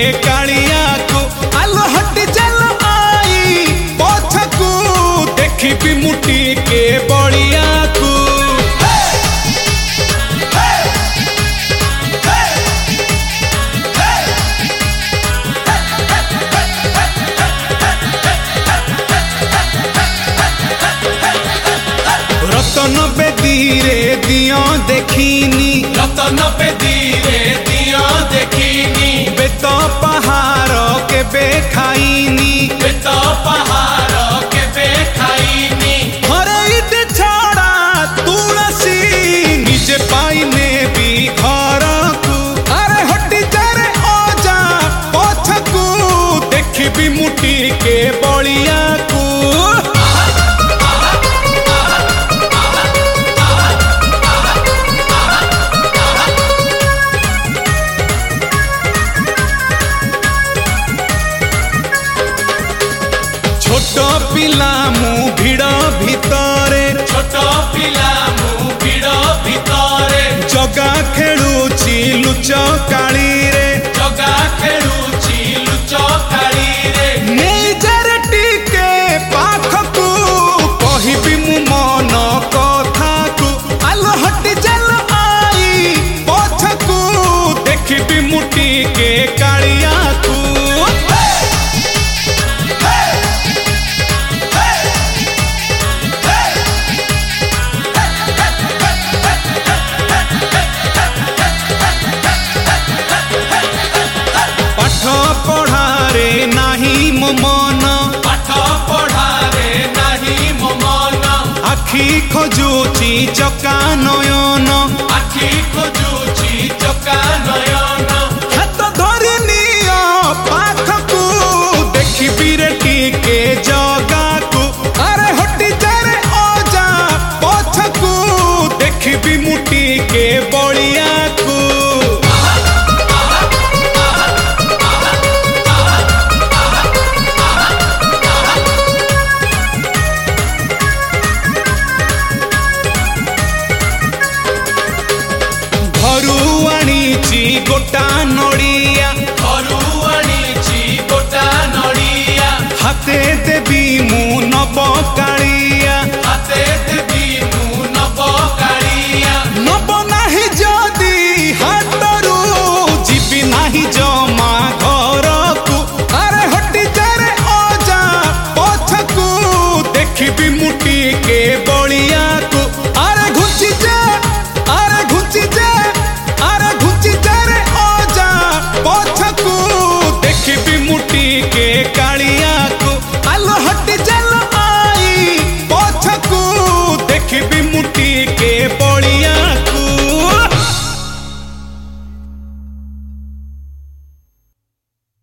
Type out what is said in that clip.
कालिया को आलो हट चल आई पछकू देखी मुटी के बड़िया को रतन बेदीरे दियो देखिनी रतन बेदीरे दियो देखिनी बेत पहाड़ के बेखाइनी बेत पहाड़ के बेखाइनी हरईत छड़ा तुलसी निजे पाइने भी घर को अरे हटी जारे ओजा पछकू देखी मुटी के बड़िया को छोट पिला मु भिड़ भितरे छोट पिला मु भिड़ भितरे जगा खेलुची लुच काली रे जगा खेलुची लुच काली रे निजर टिके पाखकू कहिबी मु मन कथा को आलो हट चल आई पछकू देखिबी मुटी के कालिया को पढ़ारे नाही मो मन पाठ पढ़ारे नाही मो मन आखि खोजुची चका नयन आखि खोजुची चका नयन हाथ धरि नियो पाखकू देखिबी रे टिके जगा को अरे हटी जारे ओजा पछकू देखिबी मुटी के बड़िया को गोटा नड़िया घरू आनीची गोटा नड़िया हाथे देवी मु नब कालिया हाथे देवी मु नब कालिया नब नाही जदी हाथरू जीवी नाही जमा घर को अरे हटी जारे ओजा पछकू देखिबी मुटी के बड़िया